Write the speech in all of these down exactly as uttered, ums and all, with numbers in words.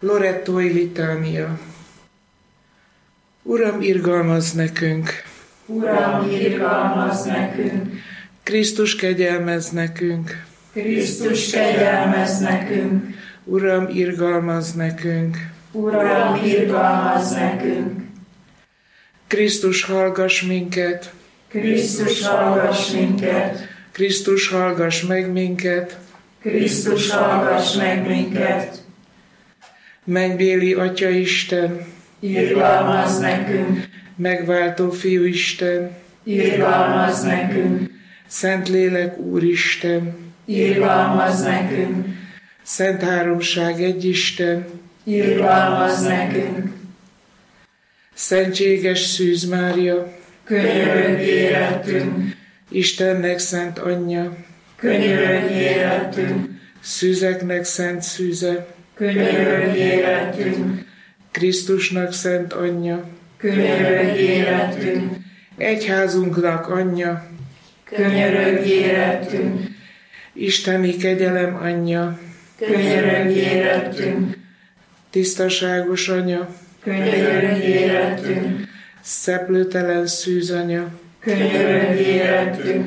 Lorettói litánia. Uram, irgalmazz nekünk! Uram, irgalmazz nekünk! Krisztus, kegyelmezz nekünk! Krisztus, kegyelmezz nekünk! Uram, irgalmazz nekünk! Uram, irgalmazz nekünk! Krisztus, hallgass minket! Krisztus, hallgass minket! Krisztus, hallgass meg minket! Krisztus, hallgass meg minket! Mennybéli Atya Isten! Irgalmazz nekünk! Megváltó Fiú Isten! Irgalmazz nekünk! Szentlélek Úristen! Irgalmazz nekünk! Szent Háromság egy Isten! Irgalmazz nekünk! Szentséges Szűz Mária! Könyörögj érettünk! Istennek szent anyja! Könyörögj érettünk! Szűzeknek szent szűze! Könyörögj érettünk! Krisztusnak szent anyja! Könyörögj érettünk! Egyházunknak anyja! Könyörögj érettünk! Isteni kegyelem anyja! Könyörögj érettünk! Tisztaságos anya! Könyörögj érettünk! Szeplőtelen szűz anya! Könyörögj érettünk!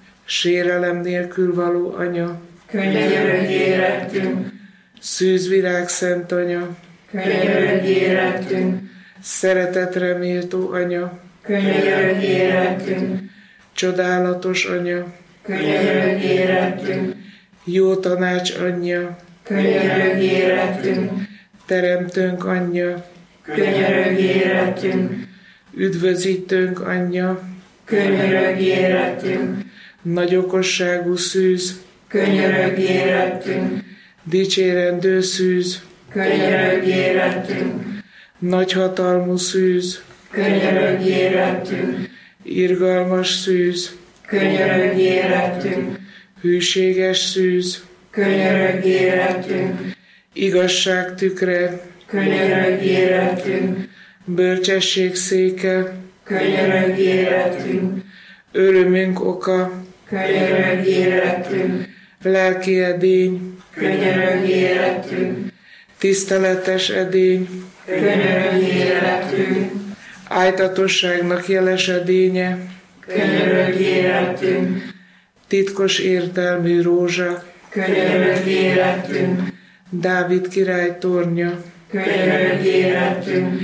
Sérelem nélkül való anya! Könyörögj érettünk! Szűzvirág szent anya! Könyörögj érettünk! Szeretetre méltó anya! Könyörögj érettünk! Csodálatos anya! Könyörögj érettünk! Jó tanács anyja! Könyörögj érettünk! Teremtőnk anyja! Könyörögj érettünk! Üdvözítőnk anyja! Könyörögj érettünk! Nagy okosságú szűz! Könyörögj érettünk! Dicsérendő szűz! Könyörögj érettünk! Nagy hatalmú szűz! Könyörögj érettünk! Irgalmas szűz! Könyörögj érettünk! Hűséges szűz! Könyörögj érettünk! Igazság tükre! Könyörögj érettünk! Bölcsesség széke! Könyörögj érettünk! Örömünk oka! Könyörögj érettünk! Lelki edény! Könyörögj érettünk! Tiszteletes edény! Könyörögj érettünk! Ájtatosságnak jeles edénye! Könyörögj érettünk! Titkos értelmű rózsa! Könyörögj érettünk! Dávid király tornya! Könyörögj érettünk!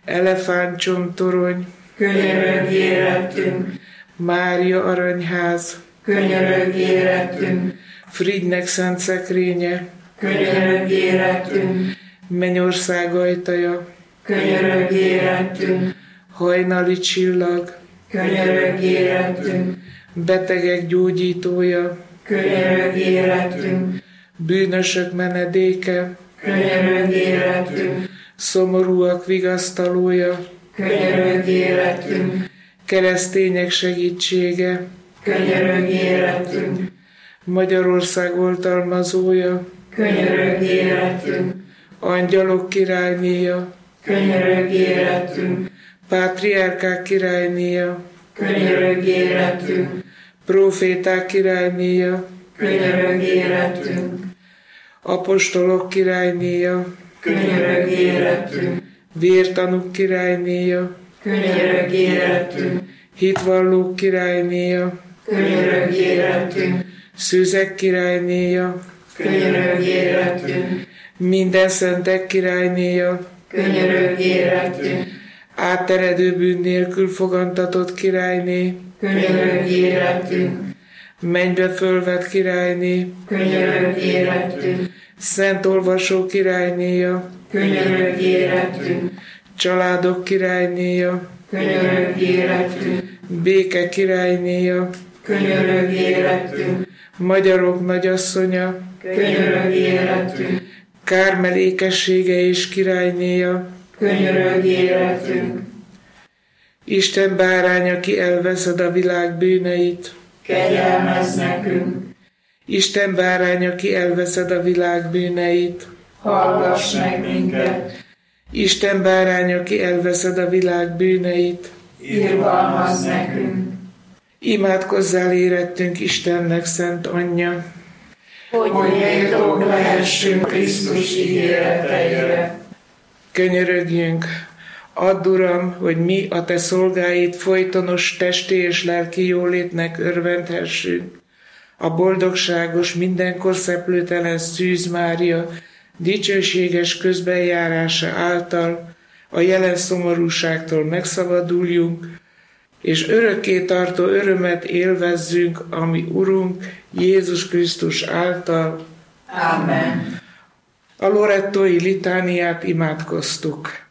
Elefántcsontorony! Könyörögj érettünk! Mária aranyház! Könyörögj érettünk! Frigynek szent szekrénye! Könyörögj érettünk! Mennyország ajtaja! Könyörögj érettünk! Hajnali csillag! Könyörögj érettünk! Betegek gyógyítója! Könyörögj érettünk! Bűnösök menedéke! Könyörögj érettünk! Szomorúak vigasztalója! Könyörögj érettünk! Keresztények segítsége! Könyörögj érettünk! Magyarország oltalmazója! Könyörögj érettünk! Angyalok királynéja! Könyörögj érettünk! Pátriárkák királynéja! Könyörögj érettünk! Proféták királynéja! Könyörögj érettünk! Apostolok királynéja! Könyörögj érettünk! Vértanúk királynéja! Könyörögj érettünk! Hitvallók királynéja! Könyörögj érettünk! Szűzek királynéja! Könyörögj érettünk! Minden szentek királynéja! Könyörögj érettünk! Átteredő bűn nélkül fogantatott királyné! Könyörögj érettünk! Mennybe fölvett királyné! Könyörögj érettünk! Szent olvasó királynéja! Könyörögj érettünk! Családok királynéja! Könyörögj érettünk! Béke királynéja! Könyörögj érettünk! Magyarok nagyasszonya! Könyörögj érettünk! Kármel ékessége és királynéja! Könyörögj érettünk! Isten bárány, aki elveszed a világ bűneit! Kegyelmezz nekünk! Isten bárány, aki elveszed a világ bűneit! Hallgass meg minket! Isten bárány, aki elveszed a világ bűneit! Irgalmazz nekünk! Imádkozzál érettünk Istennek szent anyja! Hogy méltók lehessünk Krisztus ígéreteire. Könyörögjünk, add, Uram, hogy mi a Te szolgáid folytonos testi és lelki jólétnek örvendhessünk. A boldogságos, mindenkor szeplőtelen Szűz Mária dicsőséges közbenjárása által a jelen szomorúságtól megszabaduljunk, és örökké tartó örömet élvezzünk, ami Urunk Jézus Krisztus által. Amen. A Lorettói litániát imádkoztuk.